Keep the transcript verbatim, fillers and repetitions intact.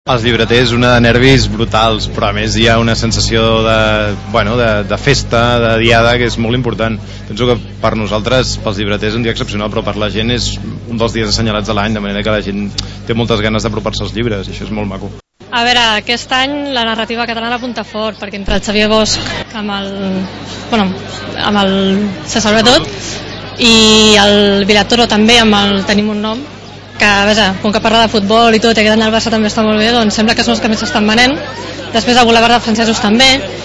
Els llibreters, una de nervis brutals, però a més hi ha una sensació de, bueno, de, de festa, de diada, que és molt important. Penso que per nosaltres, pels llibreters, un dia excepcional, però per la gent és un dels dies assenyalats de l'any, de manera que la gent té moltes ganes d'apropar-se als llibres, i això és molt maco. A veure, aquest any la narrativa catalana apunta fort, perquè entre el Xavier Bosch amb el, bueno, amb el César Bretot i el Vilatoro també amb el Tenim un nom, que, vaja, com que parla de futbol i tot, i aquest any el Barça també està molt bé, doncs sembla que són els que més s'estan venent. Després el Boulevard de Francesos també,